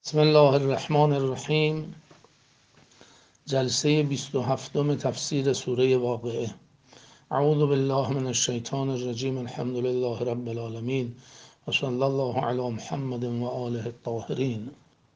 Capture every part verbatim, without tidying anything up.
بسم الله الرحمن الرحیم. جلسه بیست و هفتم تفسیر سوره واقعه. اعوذ بالله من الشیطان الرجیم. الحمد لله رب العالمین و صلی الله علی محمد و آله الطاهرین.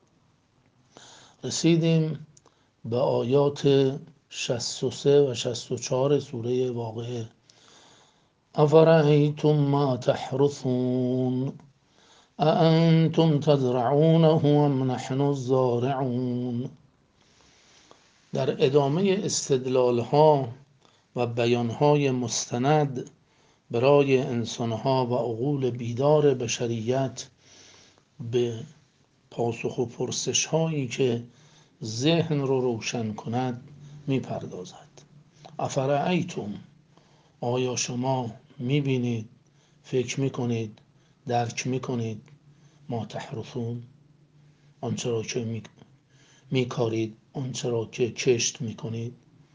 رسیدیم به آیات شصت و سه و شصت و چهار سوره واقعه. افرأیتم ما تحرثون اانتم تزرعونه ام نحن الزارعون. در ادامه استدلالها و بیانهای مستند برای انسانها و عقول بیدار بشریت به پاسخ و پرسش هایی که ذهن رو روشن کند میپردازد. افرأیتم، آیا شما میبینید، فکر میکنید، درک میکنید ما تحرثون، آنچه را که میکارید، آنچه را که کشت میکنید.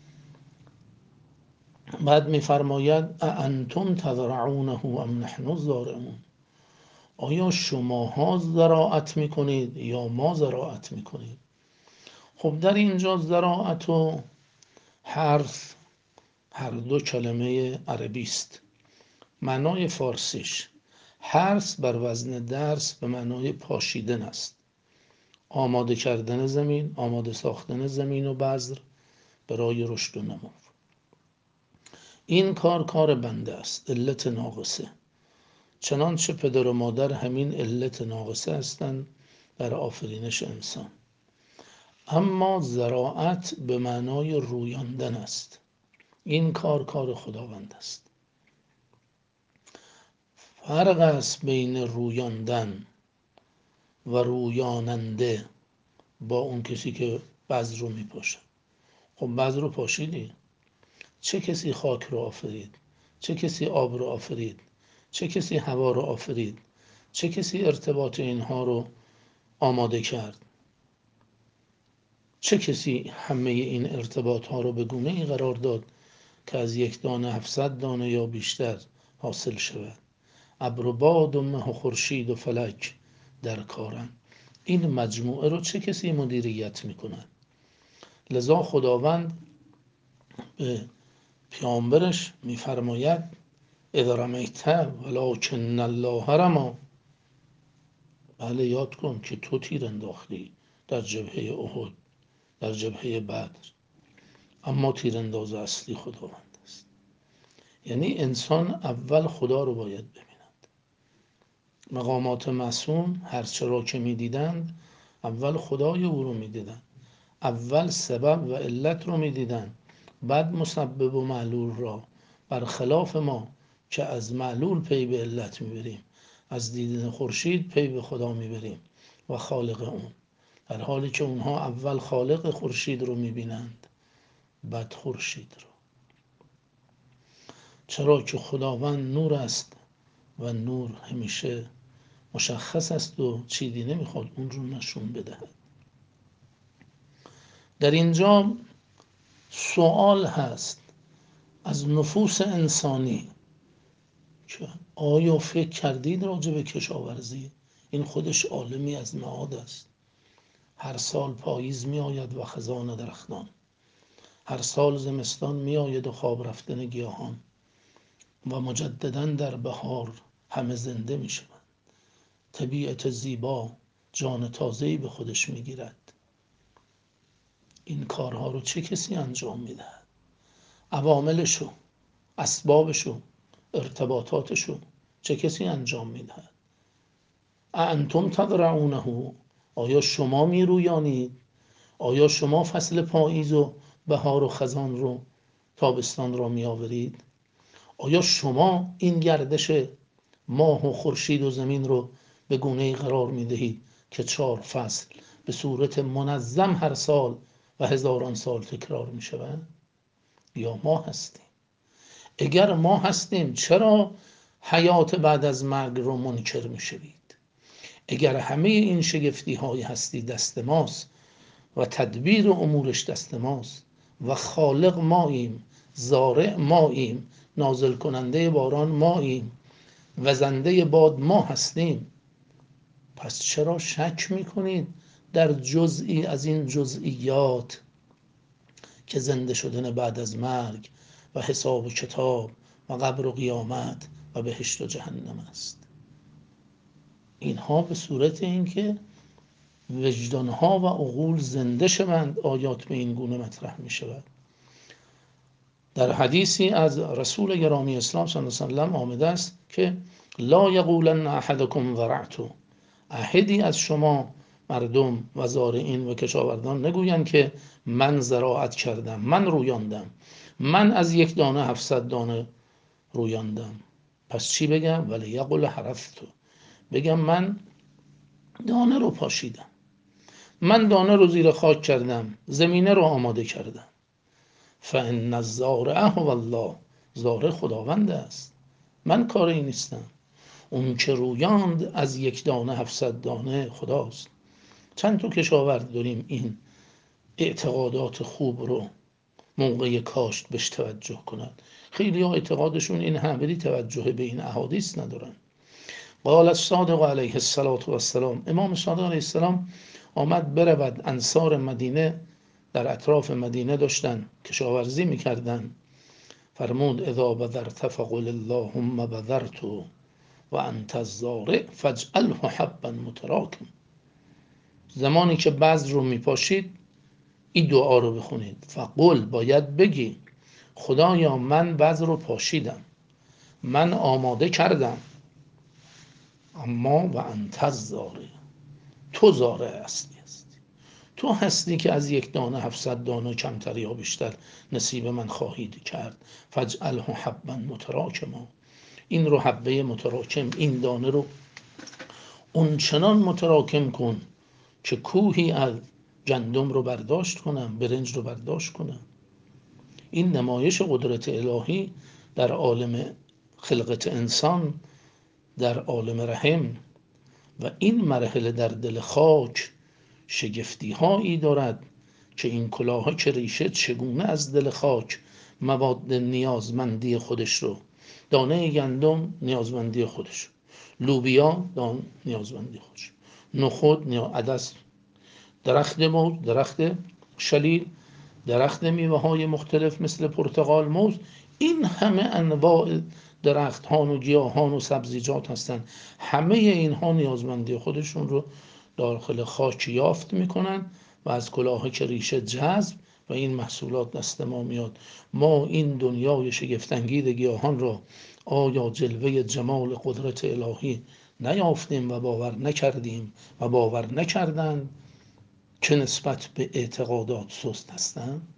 بعد میفرماید اانتم تزرعونه ام نحن الزارعون، آیا شماها زراعت میکنید یا ما زراعت میکنید؟ خب در اینجا زراعت و حرث هر دو کلمه عربی است. معنای فارسیش حرث بر وزن درس به معنای پاشیدن است، آماده کردن زمین، آماده ساختن زمین و بذر برای رشد و نمو. این کار کار بنده است، علت ناقصه. چنانچه پدر و مادر همین علت ناقصه هستند در آفرینش انسان. اما زراعت به معنای رویاندن است. این کار کار خداوند است. فرق است بین رویاندن و رویاننده با اون کسی که بذر رو میپاشد. خب بذر رو پاشیدی، چه کسی خاک رو آفرید؟ چه کسی آب رو آفرید؟ چه کسی هوا رو آفرید؟ چه کسی ارتباط اینها رو آماده کرد؟ چه کسی همه این ارتباط ها رو به گونه ای قرار داد که از یک دانه هفتصد دانه یا بیشتر حاصل شود؟ ابر و باد و مه و خورشید و فلک در کارن. این مجموعه رو چه کسی مدیریت میکنه؟ لذا خداوند به پیامبرش میفرماید اذا رمیت ولکن الله رمی. بله، یاد کن که تو تیر انداختی در جبهه احد، در جبهه بدر، اما تیرانداز اصلی خداوند است. یعنی انسان اول خدا رو باید ببیند. مقامات معصوم هرچه را که میدیدند اول خدای او رو میدیدند، اول سبب و علت رو میدیدند، بعد مسبب و معلول را. برخلاف ما که از معلول پی به علت میبریم، از دیدن خورشید پی به خدا میبریم و خالق اون، در حالی که اونها اول خالق خورشید رو میبینند بعد خورشید رو. چرا که خداوند نور است و نور همیشه مشخص است و چیزی نمیخواد اون رو نشون بدهد. در اینجا سوال هست از نفوس انسانی که آیا فکر کردید راجع به کشاورزی؟ این خودش عالمی از معاد است. هر سال پاییز می آید و خزان درختان، هر سال زمستان می آید و خواب رفتن گیاهان و مجددا در بهار همه زنده می شوند. طبیعت زیبا جان تازه‌ای به خودش می گیرد. این کارها رو چه کسی انجام می دهد؟ عواملشو، اسبابشو، ارتباطاتشو چه کسی انجام می دهد؟ انتم تزرعونه، آیا شما می رویانید؟ آیا شما فصل پاییز و بهار و خزان رو، تابستان را می آورید؟ آیا شما این گردش ماه و خورشید و زمین رو به گونه‌ای قرار می دهید که چهار فصل به صورت منظم هر سال و هزاران سال تکرار می شود؟ یا ما هستیم؟ اگر ما هستیم چرا حیات بعد از مرگ رو منکر می شوید؟ اگر همه این شگفتی های هستی دست ماست و تدبیر امورش دست ماست و خالق ماییم، زارع ماییم، نازل کننده باران ماییم، وزنده باد ما هستیم، پس چرا شک میکنید در جزئی از این جزئیات که زنده شدن بعد از مرگ و حساب و کتاب و قبر و قیامت و بهشت و جهنم است. اینها به صورت اینکه وجدانها و عقول زنده شوند آیات به این گونه مطرح می شود. در حدیثی از رسول گرامی اسلام صلی الله علیه و سلم آمده است که لا یقولن احدکم ذرعت، احدی از شما مردم و زارعین و کشاورزان نگویند که من زراعت کردم، من رویاندم، من از یک دانه هفتصد دانه رویاندم. پس چی بگم؟ ولی یقول حرثت، بگم من دانه رو پاشیدم، من دانه رو زیر خاک کردم، زمینه رو آماده کردم. فان الزارع هو الله، زارع خداوند است، من کاری نیستم. اون که رویاند از یک دانه هفتصد دانه خداست. چند تا کشاورز داریم این اعتقادات خوب رو موقع کاشت بهش توجه کنند. خیلی ها اعتقادشون این هم توجه به این احادیث ندارن. قال الصادق علیه السلام، امام صادق علیه السلام آمد برود. انصار مدینه در اطراف مدینه داشتن کشاورزی میکردن. فرمود اذا بذرت فقل اللهم بذرت و انت الزارع فاجعله حبا متراکم. زمانی که بذر رو میپاشید این دعا رو بخونید. فقل، باید بگی خدایا من بذر رو پاشیدم، من آماده کردم، اما و انت الزارع، تو زارع هستی هستی تو هستی که از یک دانه هفتصد دانه کمتر یا بیشتر نصیب من خواهید کرد. فاجعله حبا متراکما، این رو حبه متراکم، این دانه رو اون چنان متراکم کن که کوهی از گندم رو برداشت کنم، برنج رو برداشت کنم. این نمایش قدرت الهی در عالم خلقت انسان، در عالم رحم، و این مرحله در دل خاک شگفتی هایی دارد که این کلاه که ریشه چگونه از دل خاک مواد نیازمندی خودش رو، دانه گندم نیازمندی خودش، لوبیا دان نیازمندی خودش، نخود، عدس، درخت موز، درخت شلیل، درخت میوه های مختلف مثل پرتقال، موز، این همه انواع درخت ها و گیاهان و سبزیجات هستند. همه اینها نیازمندی خودشون رو داخل خاک یافت میکنن و از کلاه که ریشه جذب و این محصولات دست ما میاد. ما این دنیای شگفت‌انگیز گیاهان را آیا جلوه جمال قدرت الهی نیافتیم و باور نکردیم و باور نکردند که نسبت به اعتقادات سست هستند؟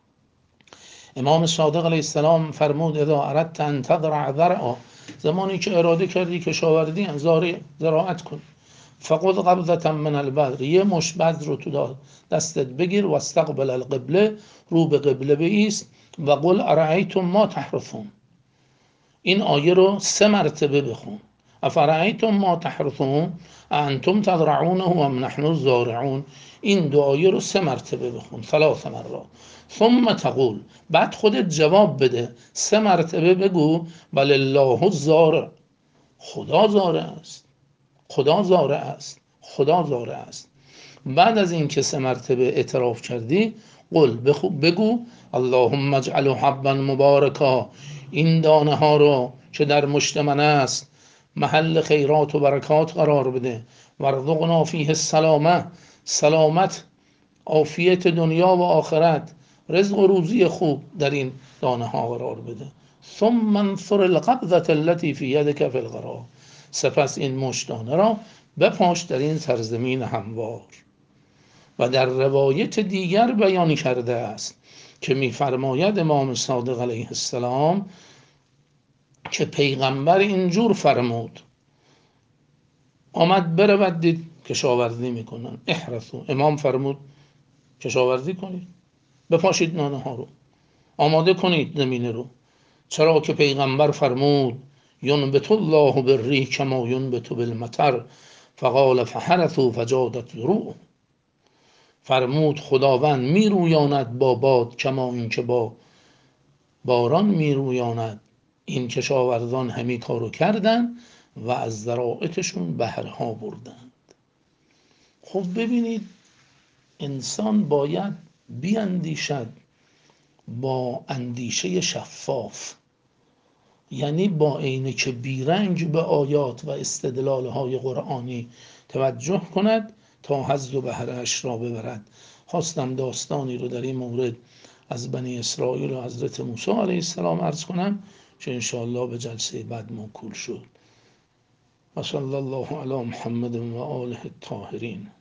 امام صادق علیه السلام فرمود اذا اردت ان تزرع زرعا، زمانی که اراده کردی کشاورزی زراعت کن، فخذ قبضة من البذر، یه مشت بذر رو تو دستت بگیر، و استقبل القبله، رو به قبله بایست، و قل ارأیتم ما تحرثون، این آیه رو سه مرتبه بخون. افرأیتم ما تحرثون انتم تزرعونه ام نحن الزارعون، این دو آیه رو سه مرتبه بخون، ثلاث مرات. ثم تقول، بعد خودت جواب بده، سه مرتبه بگو بل الله الزارع، خدا زارع است، خدا زارع است، خدا زارع است. بعد از این که سه مرتبه اعتراف کردی، قل بگو اللهم اجعله حبا مبارکا، این دانه ها رو که در مشت من است محل خیرات و برکات قرار بده. وارزقنا فیه السلامه، سلامت، عافیت دنیا و آخرت، رزق و روزی خوب در این دانه ها قرار بده. ثم انثر القبضة التي في يدك في الغرا، سپس این مشت دانه را بپاش در این سرزمین هموار. و در روایت دیگر بیان کرده است که می‌فرماید امام صادق علیه السلام که پیغمبر اینجور فرمود، آمد برود دید کشاورزی میکنن، احرثوا، امام فرمود کشاورزی کنید، بپاشید نانه ها رو، آماده کنید زمینه رو، چرا که پیغمبر فرمود ینبت الله بالریح کما ینبت بالمطر، فقال فحرثوا فجادت زروع، فرمود خداوند میرویاند با باد کما اینکه با باران میرویاند. این کشاورزان همین کارو کردن و از ذرائتشون بهرها بردند. خب ببینید انسان باید بیاندیشد با اندیشه شفاف، یعنی با عینک بیرنگ به آیات و استدلالهای قرآنی توجه کند تا حظ و بهره‌اش را ببرد. خواستم داستانی رو در این مورد از بنی اسرائیل و حضرت موسی علیه السلام عرض کنم که انشاءالله به جلسه بعد موکول شد. و صلی الله علی محمد و آله الطاهرین.